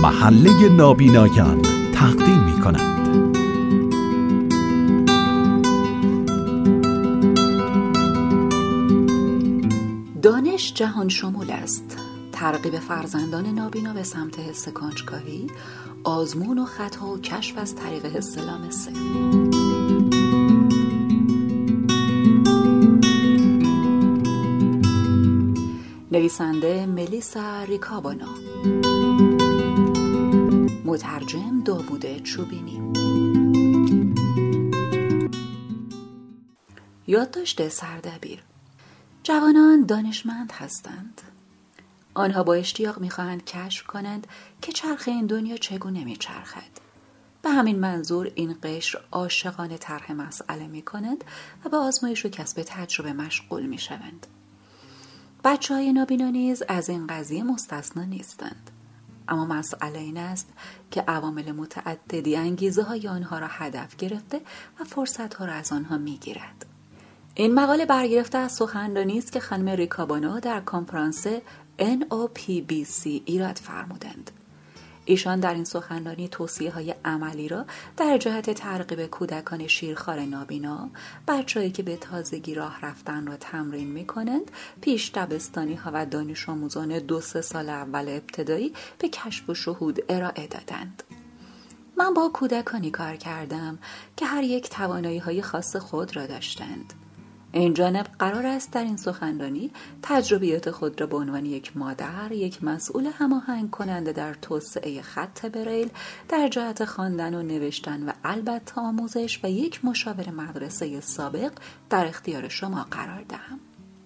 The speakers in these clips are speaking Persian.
محله نابینایان تقدیم می کند. دانش جهان شمول است. ترغیب فرزندان نابینا به سمت حس کنجکاوی، آزمون و خطا و کشف از طریق حس لامسه. نویسنده ملیسا ریکابانا، مترجم داوود چوبینی. یادداشت سردبیر. جوانان دانشمند هستند. آنها با اشتیاق می‌خواهند کشف کنند که چرخ این دنیا چگونه می‌چرخد. به همین منظور این قشر عاشقانه طرح مسئله می‌کنند و به آزمایش و کسب تجربه مشغول می‌شوند. بچه‌های نابینا نیز از این قضیه مستثنا نیستند. اما مسئله این است که عوامل متعددی انگیزه‌های آنها را هدف گرفته و فرصت‌ها را از آنها می‌گیرد. این مقاله برگرفته از سخنرانی است که خانم ریکابانا در کنفرانس NOPBC ایراد فرمودند. ایشان در این سخنرانی توصیه‌های عملی را در جهت ترغیب کودکان شیرخوار نابینا، بچه‌هایی که به تازگی راه رفتن را تمرین می‌کنند، پیش دبستانی‌ها و دانش آموزان 2-3 سال اول ابتدایی به کشف و شهود ارائه دادند. من با کودکانی کار کردم که هر یک توانایی‌های خاص خود را داشتند. این جانب قرار است در این سخنرانی تجربیات خود را به عنوان یک مادر، یک مسئول هماهنگ کننده در توسعه خط بریل، در جهت خواندن و نوشتن و البته آموزش و یک مشاور مدرسه سابق در اختیار شما قرار دهم.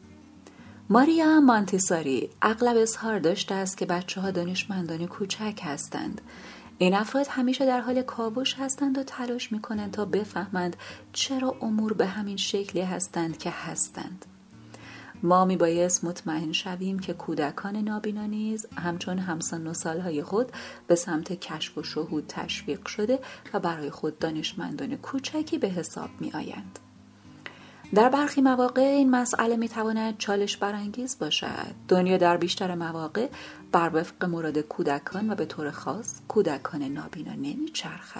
ماریا مانتیساری اغلب اظهار داشته است که بچه‌ها دانشمندان کوچک هستند. این افراد همیشه در حال کاوش هستند و تلاش می‌کنند تا بفهمند چرا امور به همین شکلی هستند که هستند. ما میبایست مطمئن شویم که کودکان نابینا نیز همچون همسن و سالهای خود به سمت کشف و شهود تشویق شده و برای خود دانشمندان کوچکی به حساب می‌آیند. در برخی مواقع این مسئله میتواند چالش برانگیز باشد. دنیا در بیشتر مواقع بر وفق مراد کودکان و به طور خاص کودکان نابینا نمیچرخد.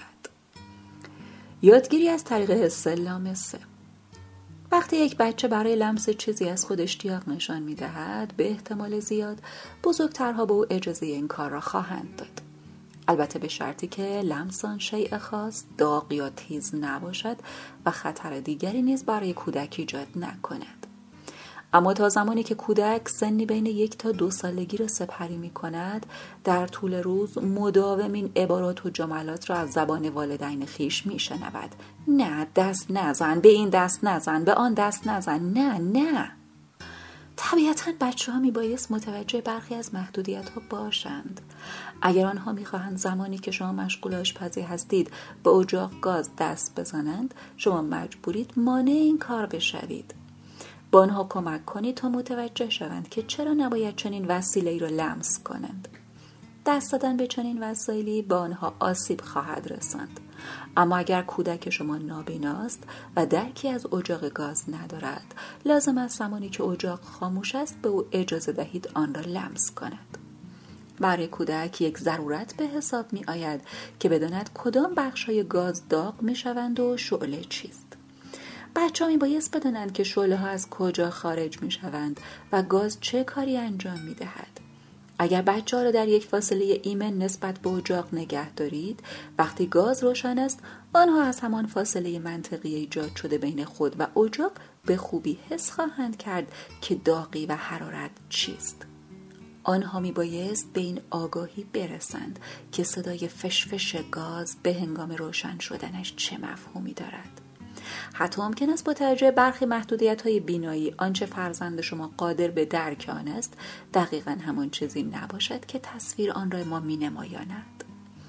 یادگیری از طریق حس لامسه. وقتی یک بچه برای لمس چیزی از خود اشتیاق نشان میدهد، به احتمال زیاد بزرگترها به او اجازه این کار را خواهند داد. البته به شرطی که لمس آن شیء خاص داغ یا تیز نباشد و خطر دیگری نیز برای کودک ایجاد نکند. اما تا زمانی که کودک سنی بین 1 تا 2 سالگی را سپری می کند، در طول روز مداوم این عبارات و جملات را از زبان والدین خویش می شنود. نه، دست نزن، به این دست نزن، به آن دست نزن، نه. طبیعتاً بچه‌ها میبایست متوجه برخی از محدودیت‌ها باشند. اگر آنها میخواهند زمانی که شما مشغول آشپزی هستید به اجاق گاز دست بزنند، شما مجبورید مانع این کار بشوید. با آنها کمک کنید تا متوجه شوند که چرا نباید چنین وسیله‌ای را لمس کنند. دست دادن به چنین وسایلی با آنها آسیب خواهد رساند. اما اگر کودک شما نابیناست و درکی از اجاق گاز ندارد، لازم است زمانی که اجاق خاموش است به او اجازه دهید آن را لمس کند. برای کودک یک ضرورت به حساب می آید که بداند کدام بخش‌های گاز داغ می شوند و شعله چیست. بچه‌ها می بایست بدانند که شعله ها از کجا خارج می شوند و گاز چه کاری انجام می دهد. اگر بچه‌ها را در یک فاصله ایمن نسبت به اجاق نگه دارید، وقتی گاز روشن است، آنها از همان فاصله منطقی ایجاد شده بین خود و اجاق به خوبی حس خواهند کرد که داغی و حرارت چیست. آنها میبایست به این آگاهی برسند که صدای فشفش گاز به هنگام روشن شدنش چه مفهومی دارد. حتی ممکن است با توجه برخی محدودیت‌های بینایی آنچه فرزند شما قادر به درک آن است دقیقاً همان چیزی نباشد که تصویر آن را ما می‌نمایاند.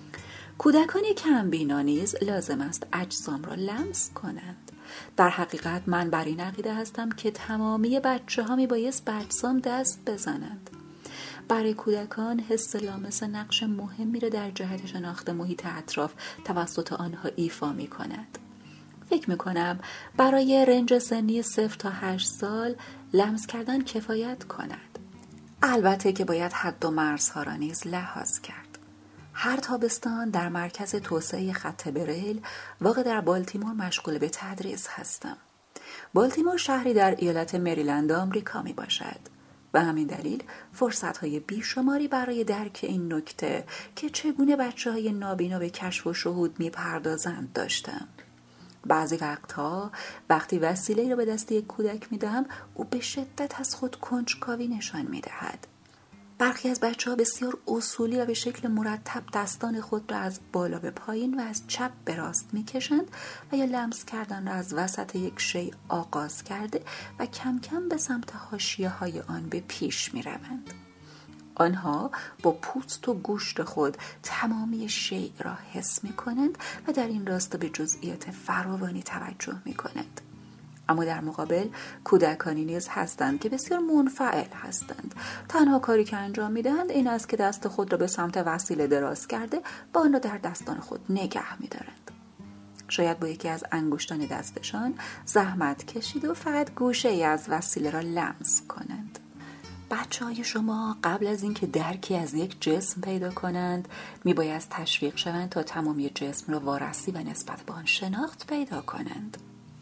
کودکان کم بینا نیز لازم است اجسام را لمس کنند. در حقیقت من بر این عقیده هستم که تمامی بچه‌ها میبایست به اجسام دست بزنند. برای کودکان حس لامسه نقش مهمی را در جهت شناخت محیط اطراف توسط آنها ایفا می‌کند. فکر میکنم برای رنج سنی 0 تا 8 سال لمس کردن کفایت کند. البته که باید حد و مرزها را نیز لحاظ کرد. هر تابستان در مرکز توسعه خط بریل واقع در بالتیمور مشغول به تدریس هستم. بالتیمور شهری در ایالت مریلند آمریکا می باشد. به همین دلیل فرصت‌های بیشماری برای درک این نکته که چگونه بچه‌های نابینا به کشف و شهود می‌پردازند داشتم. بعضی وقتها وقتی وسیله‌ای را به دست یک کودک می‌دهم، او به شدت از خود کنجکاوی نشان می‌دهد. برخی از بچه‌ها بسیار اصولی و به شکل مرتب دستان خود را از بالا به پایین و از چپ به راست می‌کشند و یا لمس کردن را از وسط یک شیء آغاز کرده و کم کم به سمت حاشیه‌های آن به پیش می‌روند. آنها با پوست و گوشت خود تمامی شیء را حس می‌کنند و در این راستا به جزئیات فراوانی توجه می‌کنند. اما در مقابل کودکانی نیز هستند که بسیار منفعل هستند. تنها کاری که انجام می‌دهند این است که دست خود را به سمت وسیله دراز کرده و آن را در دستان خود نگه می‌دارند. شاید با یکی از انگشتان دستشان زحمت کشید و فقط گوشه‌ای از وسیله را لمس کنند. بچه‌های شما قبل از اینکه درکی از یک جسم پیدا کنند میباید تشویق شوند تا تمامی جسم را وارسی و نسبت به آن شناخت پیدا کنند.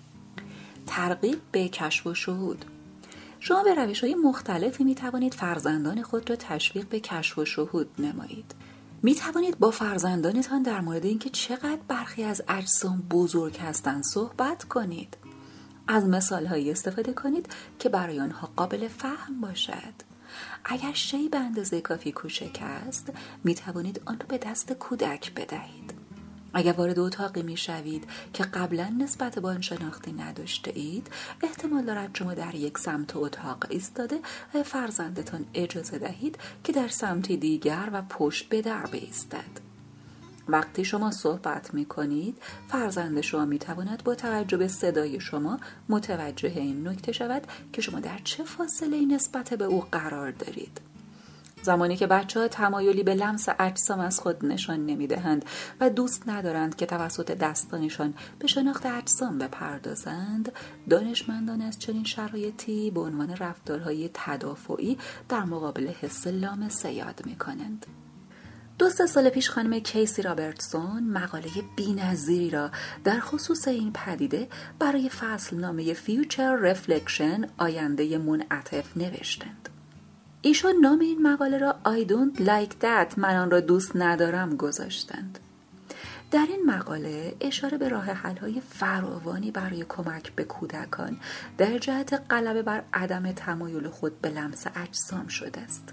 ترغیب به کشف و شهود. شما به روش‌های مختلفی میتوانید فرزندان خود را تشویق به کشف و شهود نمایید. میتوانید با فرزندانتان در مورد اینکه چقدر برخی از اجسام بزرگ هستند صحبت کنید. از مثال‌هایی استفاده کنید که برای آنها قابل فهم باشد. اگر شیء به اندازه کافی کوچک است، می توانید آن را به دست کودک بدهید. اگر وارد اتاقی می شوید که قبلا نسبت به آن شناختی نداشته اید، احتمال دارد شما در یک سمت اتاق ایستاده و فرزندتان اجازه دهید که در سمتی دیگر و پشت به در بایستد. وقتی شما صحبت می کنید، فرزند شما می تواند با توجه به صدای شما متوجه این نکته شود که شما در چه فاصله‌ای نسبت به او قرار دارید. زمانی که بچه‌ها تمایلی به لمس اجسام از خود نشان نمی دهند و دوست ندارند که توسط دستانشان به شناخت اجسام بپردازند، دانشمندان از چنین شرایطی به عنوان رفتارهای تدافعی در مقابل حس لامسه یاد می کنند. 2-3 سال پیش خانم کیسی رابرتسون مقاله بی‌نظیری را در خصوص این پدیده برای فصلنامه فیوچر رفلکشن آینده منعطف نوشتند. ایشان نام این مقاله را I don't like that من آن را دوست ندارم گذاشتند. در این مقاله اشاره به راه حل‌های فراوانی برای کمک به کودکان در جهت غلبه بر عدم تمایل خود به لمس اجسام شده است.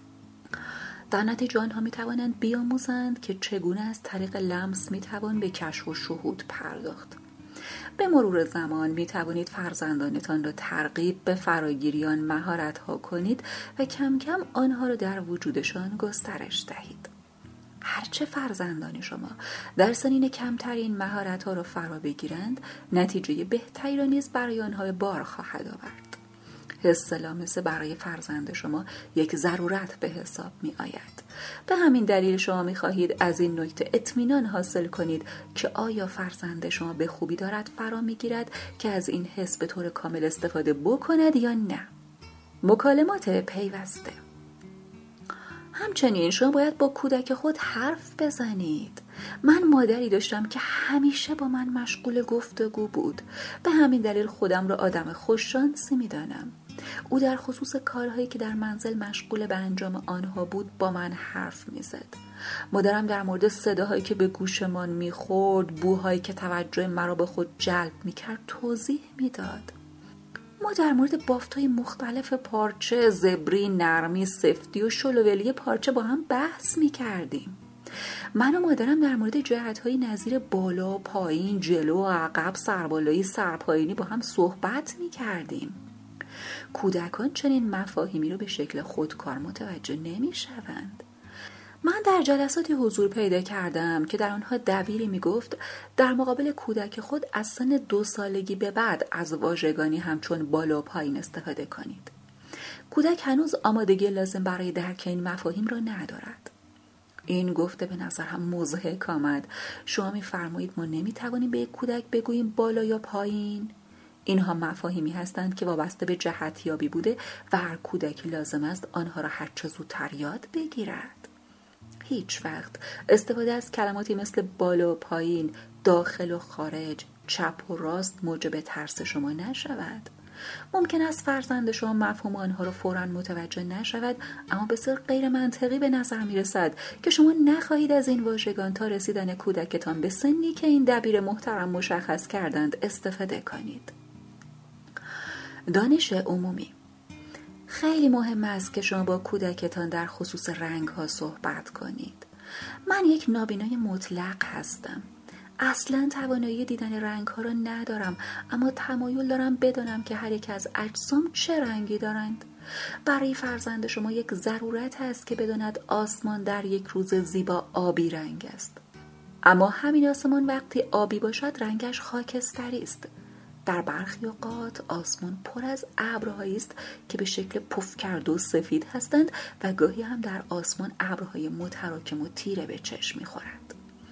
در نتیجه آنها می توانند بیاموزند که چگونه از طریق لمس می توان به کشف و شهود پرداخت. به مرور زمان می توانید فرزندانتان را ترغیب به فراگیری آن مهارت ها کنید و کم کم آنها را در وجودشان گسترش دهید. هرچه فرزندان شما در سنین کمتری این مهارت ها را فرا بگیرند، نتیجه بهتری را نیز برای آنها به بار خواهد آورد. حس لامسه برای فرزند شما یک ضرورت به حساب می آید. به همین دلیل شما می خواهید از این نکته اطمینان حاصل کنید که آیا فرزند شما به خوبی دارد فرا می گیرد که از این حس به طور کامل استفاده بکند یا نه. مکالمات پیوسته. همچنین شما باید با کودک خود حرف بزنید. من مادری داشتم که همیشه با من مشغول گفتگو بود. به همین دلیل خودم را آدم خوششانسی می دانم. او در خصوص کارهایی که در منزل مشغول به انجام آنها بود با من حرف می زد. مادرم در مورد صداهایی که به گوشمان می خورد، بوهایی که توجه مرا به خود جلب می کرد توضیح می داد. ما در مورد بافت‌های مختلف پارچه، زبری، نرمی، سفتی و شلوولی پارچه با هم بحث می کردیم. من و مادرم در مورد جهت‌های نظیر بالا، پایین، جلو، عقب، سربالایی، سرپایینی با هم صحبت می کردیم. کودکان چنین مفاهیمی رو به شکل خودکار متوجه نمی شوند. من در جلساتی حضور پیدا کردم که در آنها دبیری می گفت در مقابل کودک خود از سن 2 سالگی به بعد از واژگانی همچون بالا و پایین استفاده کنید. کودک هنوز آمادگی لازم برای درک این مفاهیم را ندارد. این گفته به نظرم مضحک آمد. شما می فرمایید ما نمی توانیم به یک کودک بگوییم بالا یا پایین؟ اینها مفاهیمی هستند که وابسته به جهتیابی بوده و هر کودکی لازم است آنها را هرچه زودتر یاد بگیرد. هیچ وقت استفاده از کلماتی مثل بالا و پایین، داخل و خارج، چپ و راست موجب ترس شما نشود. ممکن است فرزند شما مفهوم آنها را فوراً متوجه نشود، اما بسیار غیر منطقی به نظر می رسد که شما نخواهید از این واژگان تا رسیدن کودکتان به سنی که این دبیر محترم مشخص کردند استفاده کنید. دانش عمومی. خیلی مهم است که شما با کودکتان در خصوص رنگ ها صحبت کنید. من یک نابینای مطلق هستم. اصلا توانایی دیدن رنگ ها را ندارم، اما تمایل دارم بدانم که هر یک از اجسام چه رنگی دارند. برای فرزند شما یک ضرورت است که بداند آسمان در یک روز زیبا آبی رنگ است. اما همین آسمان وقتی آبی باشد رنگش خاکستری است. در برخی اوقات آسمان پر از ابرهایی است که به شکل پف کرده و سفید هستند و گاهی هم در آسمان ابرهای متراکم و تیره به چشم می‌خورند.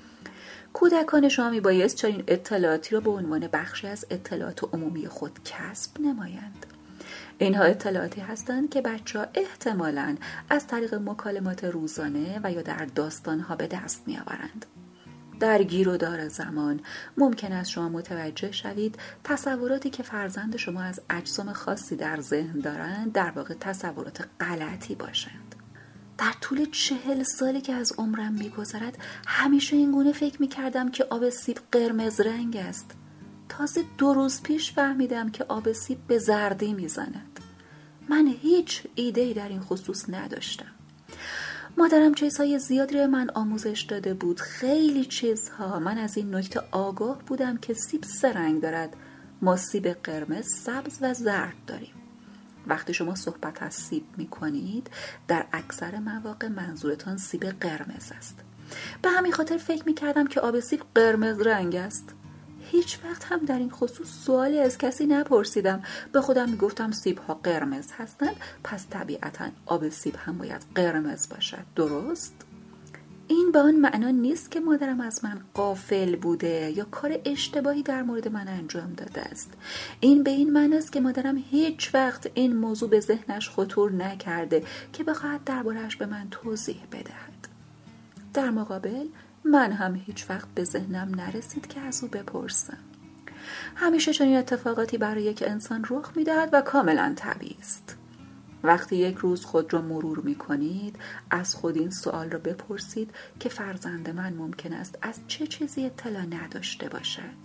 کودکان شما میبایست چنین اطلاعاتی را به عنوان بخشی از اطلاعات عمومی خود کسب نمایند. اینها اطلاعاتی هستند که بچه‌ها احتمالاً از طریق مکالمات روزانه و یا در داستان‌ها به دست می‌آورند. در گیر و دار زمان ممکن است شما متوجه شوید تصوراتی که فرزند شما از اجسام خاصی در ذهن دارند در واقع تصورات غلطی باشند. در طول 40 سالی که از عمرم می‌گذرد همیشه این گونه فکر می‌کردم که آب سیب قرمز رنگ است. تازه 2 روز پیش فهمیدم که آب سیب به زردی می‌زند. من هیچ ایده‌ای در این خصوص نداشتم. مادرم چیزهای زیادی رو من آموزش داده بود، خیلی چیزها. من از این نکته آگاه بودم که سیب 3 رنگ دارد. ما سیب قرمز، سبز و زرد داریم. وقتی شما صحبت از سیب می کنید در اکثر مواقع منظورتان سیب قرمز است. به همین خاطر فکر می کردم که آب سیب قرمز رنگ است. هیچ وقت هم در این خصوص سوالی از کسی نپرسیدم. به خودم می گفتم سیب ها قرمز هستند، پس طبیعتا آب سیب هم باید قرمز باشد. درست؟ این به آن معنا نیست که مادرم از من غافل بوده یا کار اشتباهی در مورد من انجام داده است. این به این معنی است که مادرم هیچ وقت این موضوع به ذهنش خطور نکرده که بخواهد درباره‌اش به من توضیح بدهد. در مقابل من هم هیچ وقت به ذهنم نرسید که از او بپرسم. همیشه چنین اتفاقاتی برای یک انسان رخ می‌دهد و کاملا طبیعی است. وقتی یک روز خود را مرور می کنید از خود این سوال را بپرسید که فرزند من ممکن است از چه چیزی اطلاع نداشته باشد.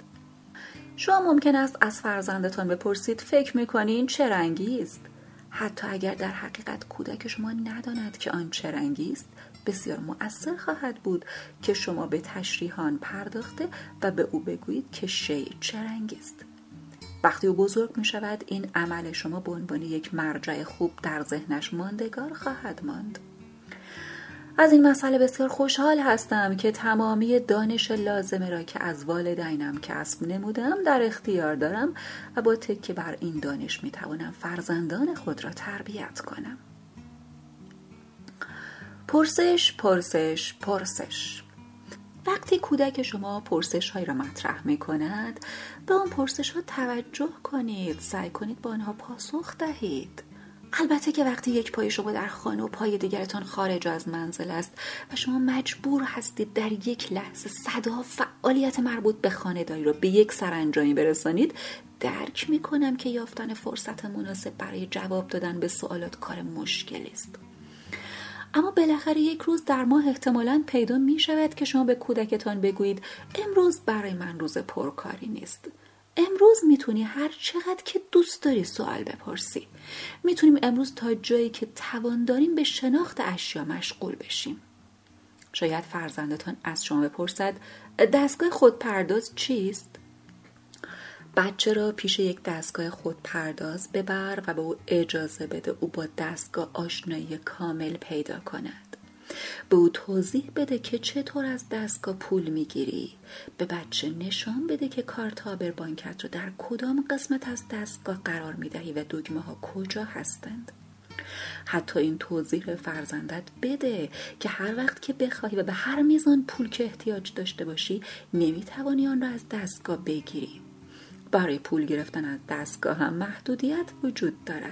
شما ممکن است از فرزندتان بپرسید فکر می کنین چه رنگی است؟ حتی اگر در حقیقت کودک شما نداند که آن چه رنگی است، بسیار مؤثر خواهد بود که شما به تشریح آن پرداخته و به او بگویید که شیء چه رنگی است. وقتی او بزرگ می شود این عمل شما به عنوان یک مرجع خوب در ذهنش ماندگار خواهد ماند. از این مسئله بسیار خوشحال هستم که تمامی دانش لازمه را که از والدینم کسب نمودم در اختیار دارم و با تکیه بر این دانش می توانم فرزندان خود را تربیت کنم. پرسش، پرسش، پرسش. وقتی کودک شما پرسش هایی را مطرح می کند به آن پرسش ها توجه کنید، سعی کنید با آنها پاسخ دهید. البته که وقتی یک پای شما در خانه و پای دیگرتان خارج از منزل است و شما مجبور هستید در یک لحظه صدها فعالیت مربوط به خانه‌داری را به یک سرانجامی برسانید، درک می کنم که یافتن فرصت مناسب برای جواب دادن به سوالات کار مشکلی است. اما بالاخره یک روز در ماه احتمالاً پیدا می شود که شما به کودکتان بگویید امروز برای من روز پرکاری نیست. امروز میتونی هر چقدر که دوست داری سوال بپرسی. میتونیم امروز تا جایی که توان داریم به شناخت اشیا مشغول بشیم. شاید فرزندتان از شما بپرسد دستگاه خودپرداز چیست؟ بچه را پیش یک دستگاه خودپرداز ببر و به او اجازه بده او با دستگاه آشنایی کامل پیدا کند. به او توضیح بده که چطور از دستگاه پول میگیری. به بچه نشان بده که کارت آبربانکت رو در کدام قسمت از دستگاه قرار میدهی و دکمه ها کجا هستند. حتی این توضیح به فرزندت بده که هر وقت که بخواهی و به هر میزان پول که احتیاج داشته باشی نمیتوانی آن را از دستگاه بگیری. برای پول گرفتن از دستگاه هم محدودیت وجود دارد.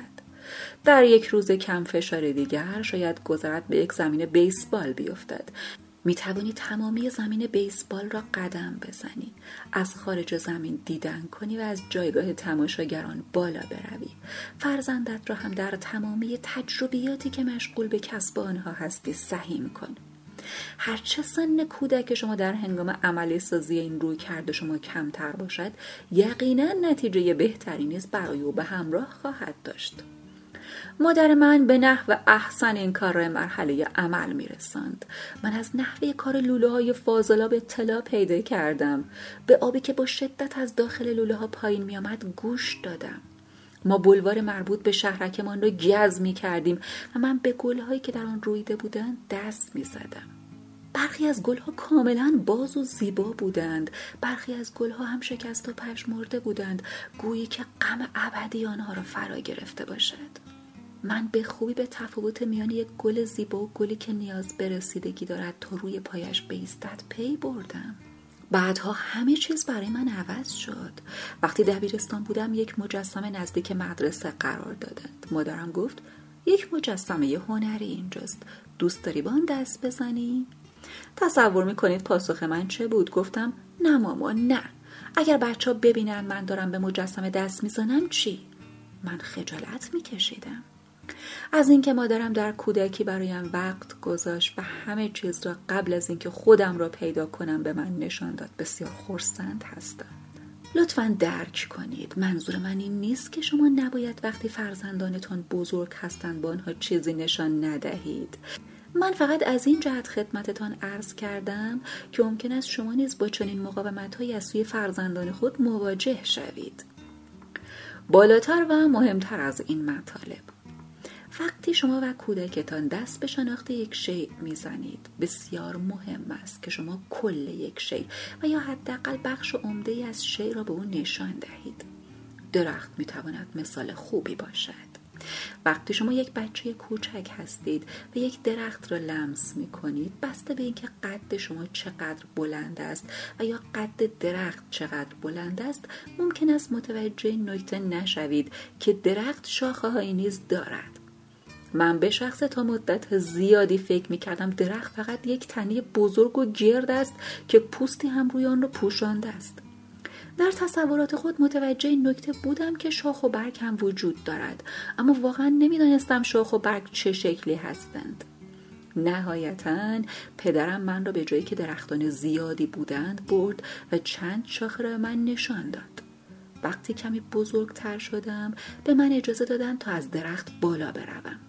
در یک روز کم فشار دیگر شاید گذرت به یک زمین بیسبال بیفتد. می توانی تمامی زمین بیسبال را قدم بزنی، از خارج زمین دیدن کنی و از جایگاه تماشاگران بالا بروی. فرزندت را هم در تمامی تجربیاتی که مشغول به کسب آنها هستی سهیم کن. هرچه سن کودک شما در هنگام عملی سازی این روی کرده شما کمتر باشد، یقینا نتیجه بهتری نیز برای او به همراه خواهد داشت. مادر من به نحو احسن این کار را مرحله عمل میرساند. من از نحوه کار لوله های فاضلاب اطلاع پیدا کردم. به آبی که با شدت از داخل لوله ها پایین می آمد گوش دادم. ما بلوار مربوط به شهرکمان را گز می کردیم و من به گلهایی که در آن رویده بودند دست می زدم. برخی از گلها کاملا باز و زیبا بودند، برخی از گلها هم شکست و پژمرده بودند، گویی که غم ابدی آنها را فرا گرفته باشد. من به خوبی به تفاوت میان یک گل زیبا و گلی که نیاز به رسیدگی دارد تا روی پایش بایستد پی بردم. بعدها همه چیز برای من عوض شد. وقتی دبیرستان بودم یک مجسمه نزدیک مدرسه قرار دادند. مادرم گفت یک مجسمه هنری اینجاست، دوست داری با آن دست بزنی؟ تصور میکنید پاسخ من چه بود؟ گفتم نه مامان نه. اگر بچه ها ببینن من دارم به مجسمه دست میزنم چی؟ من خجالت میکشیدم. از اینکه مادرم در کودکی برایم وقت گذاشت و همه چیز را قبل از اینکه خودم را پیدا کنم به من نشان داد بسیار خرسند هستم. لطفاً درک کنید، منظور من این نیست که شما نباید وقتی فرزندانتان بزرگ هستند با آنها چیزی نشان ندهید. من فقط از این جهت خدمتتان عرض کردم که ممکن است شما نیز با چنین مقاومت‌هایی از سوی فرزندان خود مواجه شوید. بالاتر و مهمتر از این مطالب، وقتی شما و کودکتان دست به شناخت یک شیء میزنید، بسیار مهم است که شما کل یک شیء و یا حداقل بخش عمده از شیء را به او نشان دهید. درخت میتواند مثال خوبی باشد. وقتی شما یک بچه کوچک هستید و یک درخت را لمس میکنید، بسته به اینکه قد شما چقدر بلند است و یا قد درخت چقدر بلند است، ممکن است متوجه نکته نشوید که درخت شاخه هایی نیز دارد. من به شخص تا مدت زیادی فکر می‌کردم درخت فقط یک تنه بزرگ و گرد است که پوستی هم روی آن را پوشانده است. در تصورات خود متوجه این نکته بودم که شاخ و برگ هم وجود دارد، اما واقعا نمی‌دانستم شاخ و برگ چه شکلی هستند. نهایتاً پدرم من را به جایی که درختان زیادی بودند برد و چند شاخه را من نشان داد. وقتی کمی بزرگتر شدم به من اجازه دادند تا از درخت بالا بروم.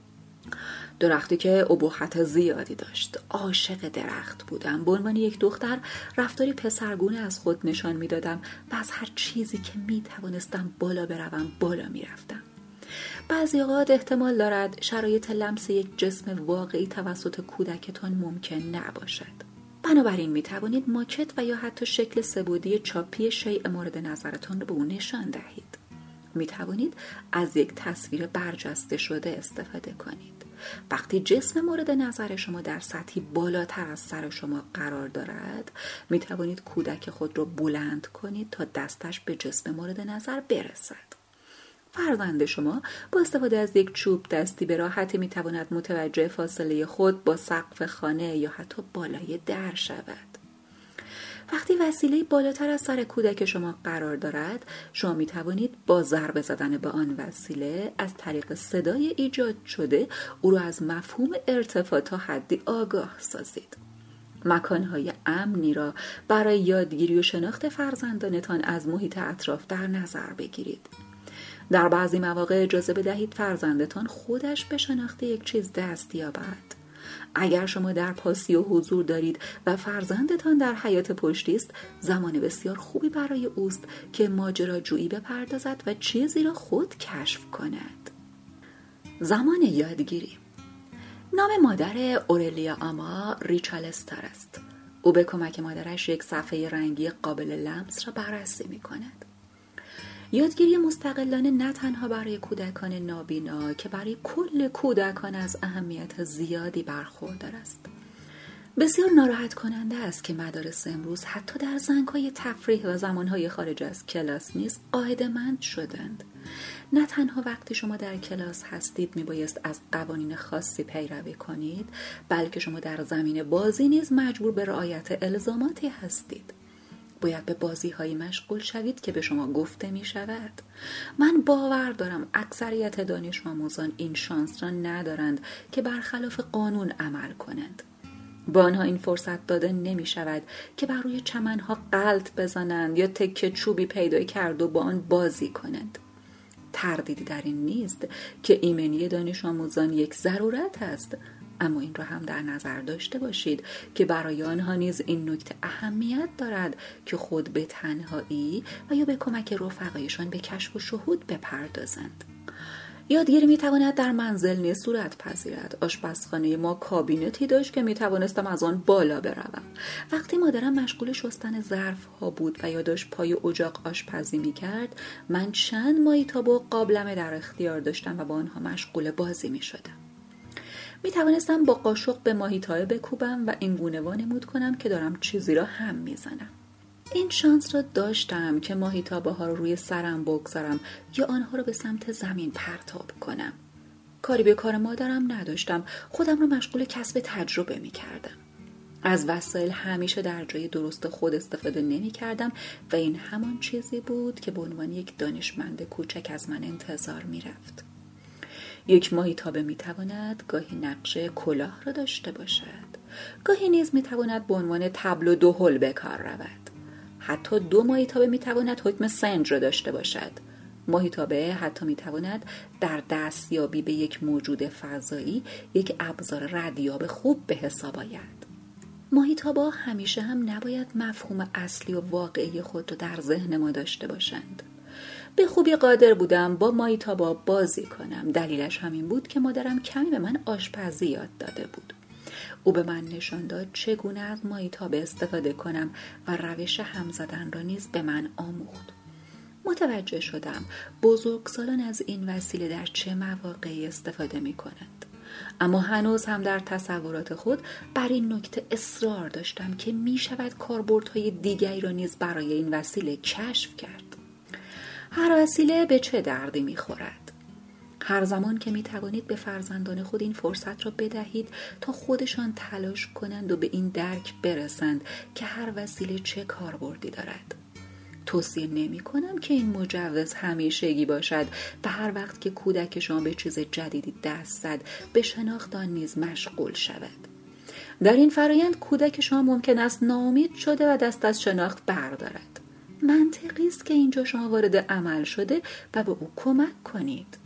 درختی که ابهت زیادی داشت. عاشق درخت بودم. به عنوان یک دختر رفتاری پسرگونه از خود نشان میدادم و از هر چیزی که میتوانستم بالا بروم بالا میرفتم. بعضی اوقات احتمال دارد شرایط لمس یک جسم واقعی توسط کودکتان ممکن نباشد. بنابراین میتوانید ماکت و یا حتی شکل سه‌بعدی چاپی شیء مورد نظرتان را به او نشان دهید. میتوانید از یک تصویر برجسته شده استفاده کنید. وقتی جسم مورد نظر شما در سطحی بالاتر از سر شما قرار دارد، می توانید کودک خود را بلند کنید تا دستش به جسم مورد نظر برسد. فرزند شما با استفاده از یک چوب دستی به راحتی می تواند متوجه فاصله خود با سقف خانه یا حتی بالای در شود. وقتی وسیله بالاتر از سر کودک شما قرار دارد، شما می توانید با ضربه زدن به آن وسیله از طریق صدای ایجاد شده او را از مفهوم ارتفاع تا حدی آگاه سازید. مکانهای امنی را برای یادگیری و شناخت فرزندانتان از محیط اطراف در نظر بگیرید. در بعضی مواقع اجازه بدهید فرزندتان خودش به شناخت یک چیز دست یابد. اگر شما در پاسیو حضور دارید و فرزندتان در حیاط پشتی است، زمان بسیار خوبی برای اوست که ماجراجویی بپردازد و چیزی را خود کشف کند. زمان یادگیری. نام مادر اورلیا آما ریچالستر است. او به کمک مادرش یک صفحه رنگی قابل لمس را بررسی می کند. یادگیری مستقلانه نه تنها برای کودکان نابینا که برای کل کودکان از اهمیت زیادی برخوردار است. بسیار ناراحت کننده است که مدارس امروز حتی در زنگ‌های تفریح و زمان‌های خارج از کلاس نیز قاعده‌مند شدند. نه تنها وقتی شما در کلاس هستید میبایست از قوانین خاصی پیروی کنید، بلکه شما در زمین بازی نیز مجبور به رعایت الزاماتی هستید. باید به بازی‌هایی مشغول شوید که به شما گفته می‌شود. من باور دارم اکثریت دانش آموزان این شانس را ندارند که برخلاف قانون عمل کنند. با آنها این فرصت داده نمی‌شود که بر روی چمن‌ها غلط بزنند یا تکه چوبی پیدا کرد و با آن بازی کنند. تردیدی در این نیست که ایمنی دانش آموزان یک ضرورت است، اما این را هم در نظر داشته باشید که برای آنها نیز این نکته اهمیت دارد که خود به تنهایی و یا به کمک رفقایشان به کشف و شهود بپردازند. یادگیری میتواند در منزل نیز صورت پذیرد. آشپزخانه ما کابینتی داشت که میتوانستم از آن بالا بروم. وقتی مادرم مشغول شستن ظرف ها بود و یا داشت پای اجاق آشپزی میکرد، من چند ماهیتابه و قابلمه در اختیار داشتم و با آنها مشغول بازی میشدم. میتوانستم با قاشق به ماهیتابه بکوبم و این گونه وانمود کنم که دارم چیزی را هم میزنم. این شانس را داشتم که ماهیتابه ها رو روی سرم بگذارم یا آنها را به سمت زمین پرتاب کنم. کاری به کار مادرم نداشتم، خودم را مشغول کسب تجربه می کردم. از وسایل همیشه در جای درست خود استفاده نمی کردم و این همان چیزی بود که به عنوان یک دانشمند کوچک از من انتظار می رفت. یک ماهیتابه می تواند گاهی نقش کلاه را داشته باشد، گاهی نیز می تواند به عنوان طبل و دهل به کار رود. حتی 2 ماهیتابه میتواند حکم سنج را داشته باشد. ماهیتابه حتی میتواند در دستیابی به یک موجود فضایی یک ابزار ردیاب خوب به حساب آید. ماهیتابه همیشه هم نباید مفهوم اصلی و واقعی خود را در ذهن ما داشته باشند. به خوبی قادر بودم با ماهیتابه بازی کنم. دلیلش همین بود که مادرم کمی به من آشپزی یاد داده بود. او به من نشان داد چگونه از ماهیتابه استفاده کنم و روش هم زدن را نیز به من آموخت. متوجه شدم بزرگسالان از این وسیله در چه مواقعی استفاده می کنند. اما هنوز هم در تصورات خود بر این نکته اصرار داشتم که می شود کاربردهای دیگری را نیز برای این وسیله کشف کرد. هر وسیله به چه دردی می خورد؟ هر زمان که می توانید به فرزندان خود این فرصت را بدهید تا خودشان تلاش کنند و به این درک برسند که هر وسیله چه کاربردی دارد. توصیه نمی کنم که این مجوز همیشگی باشد و هر وقت که کودک شما به چیز جدیدی دست زد به شناخت آن نیز مشغول شود. در این فرایند کودک شما ممکن است ناامید شده و دست از شناخت بردارد. منطقی است که اینجا شما وارد عمل شده و به او کمک کنید.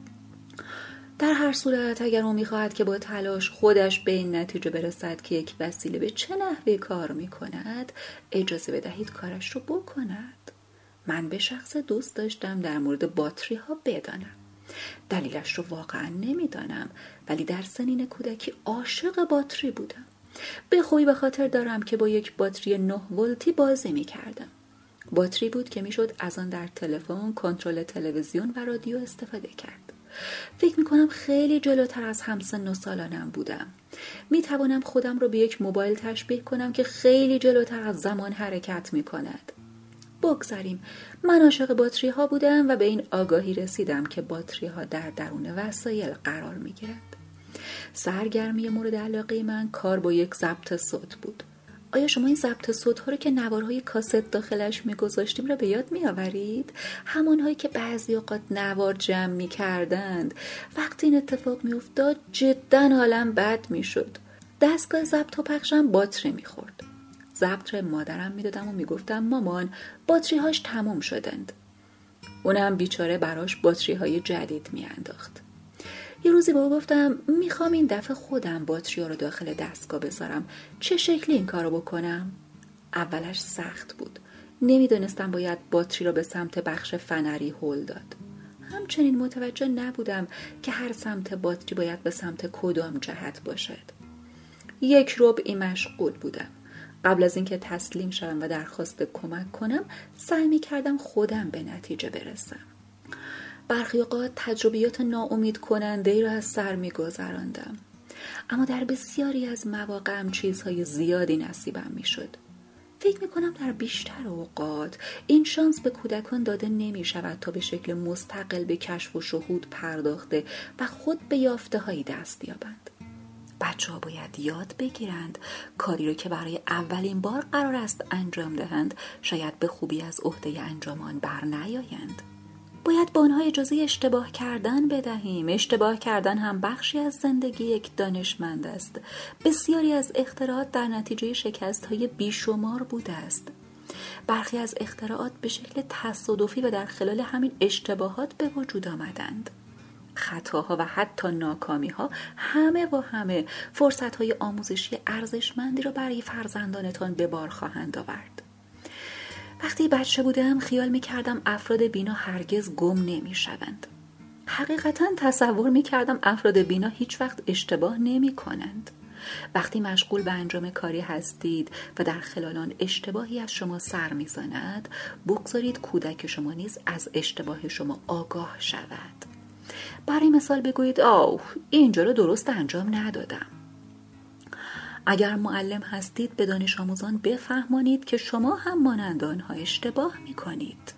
در هر صورت اگر او می‌خواهد که با تلاش خودش به این نتیجه برسد که یک وسیله به چه نحوی کار می‌کند، اجازه بدهید کارش رو بکند. من به شخص دوست داشتم در مورد باتری ها بدانم. دلیلش رو واقعا نمیدانم، ولی در سنین کودکی عاشق باتری بودم. به خوبی به خاطر دارم که با یک باتری 9 ولتی بازی می‌کردم. باتری بود که میشد از آن در تلفن، کنترل تلویزیون و رادیو استفاده کرد. فکر میکنم خیلی جلوتر از همسن و سالانم بودم. میتوانم خودم رو به یک موبایل تشبیه کنم که خیلی جلوتر از زمان حرکت میکند. بگذاریم، من عاشق باتری ها بودم و به این آگاهی رسیدم که باتری ها در درون وسایل قرار میگیرند. سرگرمی مورد علاقه من کار با یک ضبط صوت بود. آیا شما این ضبط صوت‌ها رو که نوارهای کاست داخلش می‌گذاشتیم را به یاد می‌آورید؟ همان‌هایی که بعضی اوقات نوار جمع می‌کردند. وقتی این اتفاق می‌افتاد جداً حالم بد می‌شد. دستگاه ضبط و پخشم باتری می‌خورد. ضبط را مادرم می‌دادم و می‌گفتم مامان باتری‌هاش تموم شدند. اونم بیچاره براش باتری‌های جدید می‌انداخت. یه روزی با او گفتم میخوام این دفعه خودم باتری رو داخل دستگاه بذارم. چه شکلی این کارو بکنم؟ اولش سخت بود. نمیدونستم باید باتری رو به سمت بخش فنری هل داد. همچنین متوجه نبودم که هر سمت باتری باید به سمت کدام جهت باشد. 1 ربعی مشغول بودم. قبل از اینکه تسلیم شوم و درخواست کمک کنم سعی میکردم خودم به نتیجه برسم. برخی اوقات تجربیات ناامید کننده‌ای را از سر می‌گذراندم، اما در بسیاری از مواقع چیزهای زیادی نصیبم می‌شد. فکر میکنم در بیشتر اوقات این شانس به کودکان داده نمی شود تا به شکل مستقل به کشف و شهود پرداخته و خود به یافته هایی دست یابند. بچه ها باید یاد بگیرند کاری رو که برای اولین بار قرار است انجام دهند شاید به خوبی از عهده انجام آن بر نیایند. باید به آنها اجازه اشتباه کردن بدهیم. اشتباه کردن هم بخشی از زندگی یک دانشمند است. بسیاری از اختراعات در نتیجه شکست‌های بیشمار بوده است. برخی از اختراعات به شکل تصادفی و در خلال همین اشتباهات به وجود آمدند. خطاها و حتی ناکامی‌ها همه فرصت‌های آموزشی ارزشمندی را برای فرزندانتان به بار خواهند آورد. وقتی بچه بودم خیال می‌کردم افراد بینا هرگز گم نمی‌شوند. حقیقتاً تصور می‌کردم افراد بینا هیچ وقت اشتباه نمی‌کنند. وقتی مشغول به انجام کاری هستید و در خلال آن اشتباهی از شما سر می‌زند، بگذارید کودک شما نیز از اشتباه شما آگاه شود. برای مثال بگویید اینجا رو درست انجام ندادم. اگر معلم هستید به دانش آموزان بفهمانید که شما هم مانند آنها اشتباه می‌کنید.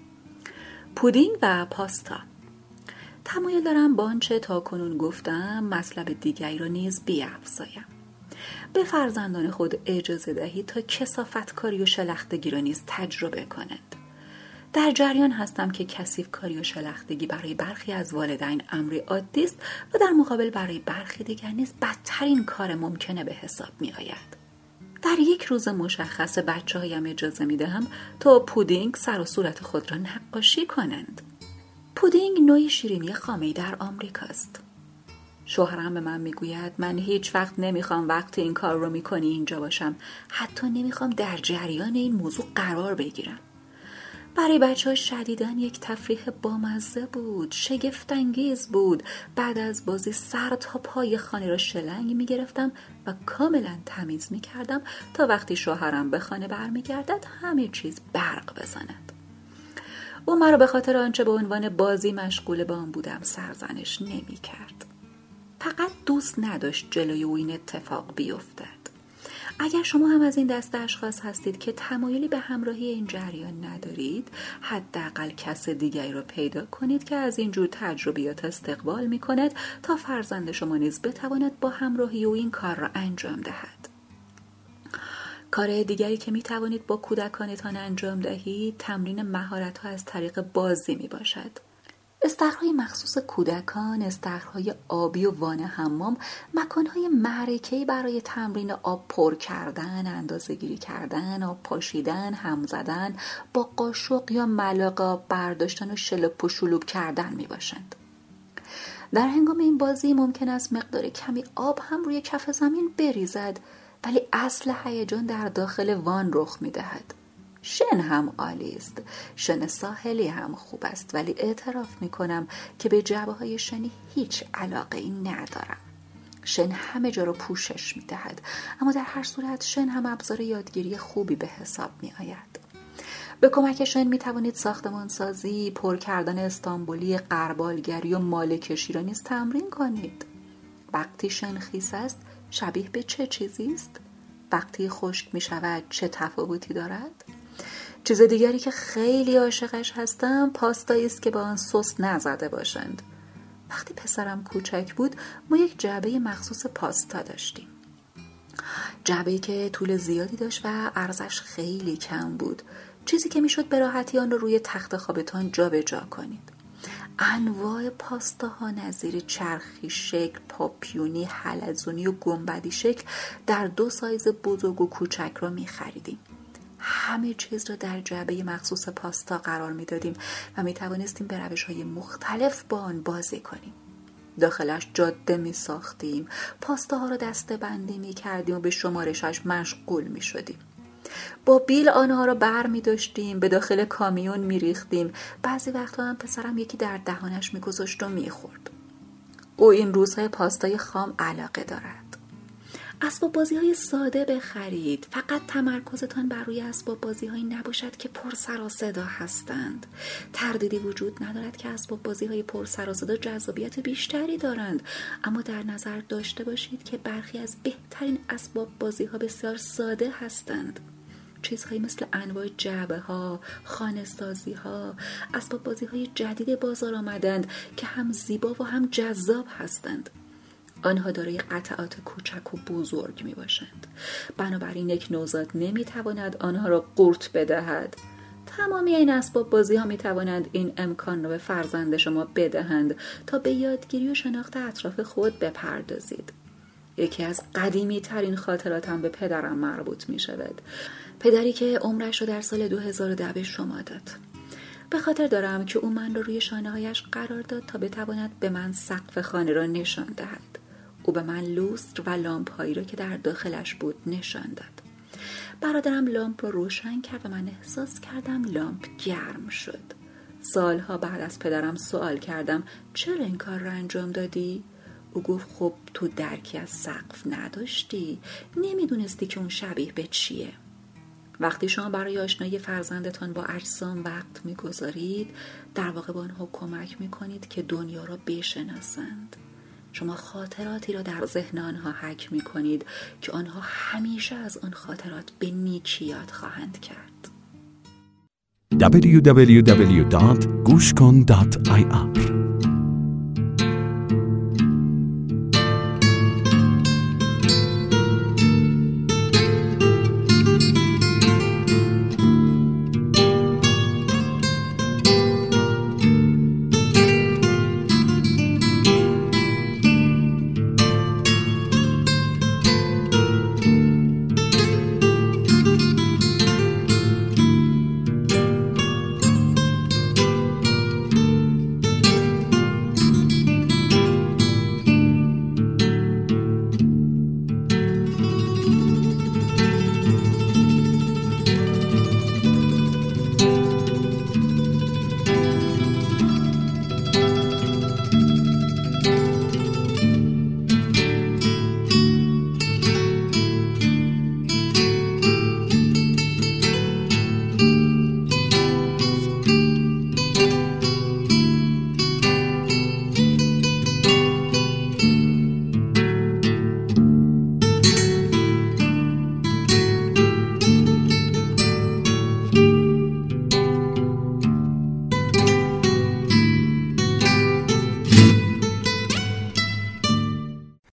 پودینگ و پاستا. تمایل دارم با آنچه تاکنون گفتم مطلب دیگری را نیز بیفزایم. به فرزندان خود اجازه دهید تا کثافتکاری و شلختگی را نیز تجربه کنند. در جریان هستم که کثیفکاری و شلختگی برای برخی از والدین امری عادی است و در مقابل برای برخی دیگر نیز بدترین کار ممکنه به حساب می آید. در یک روز مشخص بچه‌هایم اجازه می دهم تا پودینگ سر و صورت خود را نقاشی کنند. پودینگ نوعی شیرینی خامه‌ای در آمریکاست. شوهرم به من میگوید من هیچ وقت نمیخوام وقتی این کار رو میکنی اینجا باشم. حتی نمیخوام در جریان این موضوع قرار بگیرم. برای بچه‌ها شدیداً یک تفریح بامزه بود، شگفت‌انگیز بود. بعد از بازی سر تا پای خانه را شلنگ می‌گرفتم و کاملاً تمیز می‌کردم تا وقتی شوهرم به خانه برمیگردد همه چیز برق بزند. او مرا به خاطر آنچه به عنوان بازی مشغول به آن بودم سرزنش نمی‌کرد. فقط دوست نداشت جلوی او این اتفاق بیفتد. اگر شما هم از این دسته اشخاص هستید که تمایلی به همراهی این جریان ندارید، حداقل کس دیگری را پیدا کنید که از این جور تجربیات استقبال می کند تا فرزند شما نیز بتواند با همراهی او این کار را انجام دهد. کار دیگری که می توانید با کودکانتان انجام دهید، تمرین مهارت‌ها از طریق بازی می باشد. استخرهای مخصوص کودکان، استخرهای آبی و وان حمام، مکانهای معرکه‌ای برای تمرین آب پر کردن، اندازه‌گیری کردن، آب پاشیدن، هم زدن، با قاشق یا ملاقه آب برداشتن و شلپ و شلوب کردن می باشند. در هنگام این بازی ممکن است مقدار کمی آب هم روی کف زمین بریزد، ولی اصل هیجان در داخل وان رخ می دهد. شن هم عالی است. شن ساحلی هم خوب است، ولی اعتراف می کنم که به جعبه های شنی هیچ علاقه ای ندارم. شن همه جا رو پوشش می دهد، اما در هر صورت شن هم ابزار یادگیری خوبی به حساب می آید. به کمک شن می توانید ساختمانسازی، پر کردن استانبولی، غربالگری و ماله کشی را نیز تمرین کنید. وقتی شن خیس است شبیه به چه چیزی است؟ وقتی خشک می شود چه تفاوتی دارد؟ چیز دیگری که خیلی عاشقش هستم پاستایی است که با آن سس نزده باشند. وقتی پسرم کوچک بود ما یک جعبه مخصوص پاستا داشتیم. جعبه‌ای که طول زیادی داشت و ارزش خیلی کم بود، چیزی که میشد به راحتی آن را روی تخت خوابتان جابجا کنید. انواع پاستاها نظیر چرخی شکل، پاپیونی، حلزونی و گنبدی شکل در 2 سایز بزرگ و کوچک را می خریدیم. همه چیز را در جعبه مخصوص پاستا قرار می دادیم و می توانستیم به روش‌های مختلف با آن بازی کنیم. داخلش جاده می ساختیم، پاستاها را دسته بندی می کردیم و به شمارشش مشغول می شدیم. با بیل آنها را بر می داشتیم، به داخل کامیون می ریختیم. بعضی وقتا هم پسرم یکی در دهانش می گذاشت و می خورد. او این روزهای پاستای خام علاقه دارد. اسباب بازی های ساده بخرید. فقط تمرکزتان بر روی اسباب بازی هایی نباشد که پر سر و صدا هستند. تردیدی وجود ندارد که اسباب بازی های پر سر و صدا جذابیت بیشتری دارند، اما در نظر داشته باشید که برخی از بهترین اسباب بازی ها بسیار ساده هستند. چیزهایی مثل انواع جعبه ها، خانه سازی ها، اسباب بازی های جدید بازار آمدند که هم زیبا و هم جذاب هستند. آنها دارای قطعات کوچک و بزرگ می باشند. بنابراین یک نوزاد نمی تواند آنها را قورت بدهد. تمامی این اسباب بازی ها می توانند این امکان را به فرزند شما بدهند تا به یادگیری و شناخت اطراف خود بپردازید. یکی از قدیمی ترین خاطراتم به پدرم مربوط می شود. پدری که عمرش رو در سال 2010 به شما داد. به خاطر دارم که او من رو روی شانه هایش قرار داد تا بتواند به من سقف خانه را نشان دهد. او به من لوستر و لامپ هایی را که در داخلش بود نشان داد. برادرم لامپ را روشن کرد و من احساس کردم لامپ گرم شد. سالها بعد از پدرم سوال کردم چرا این کار را انجام دادی؟ او گفت خب تو درکی از سقف نداشتی، نمیدونستی که اون شبیه به چیه. وقتی شما برای آشنایی فرزندتان با اجسام وقت میگذارید، در واقع با آنها کمک میکنید که دنیا را بشناسند. شما خاطراتی را در ذهن آنها حک میکنید که آنها همیشه از آن خاطرات به نیکی یاد خواهند کرد. www.gushkon.ir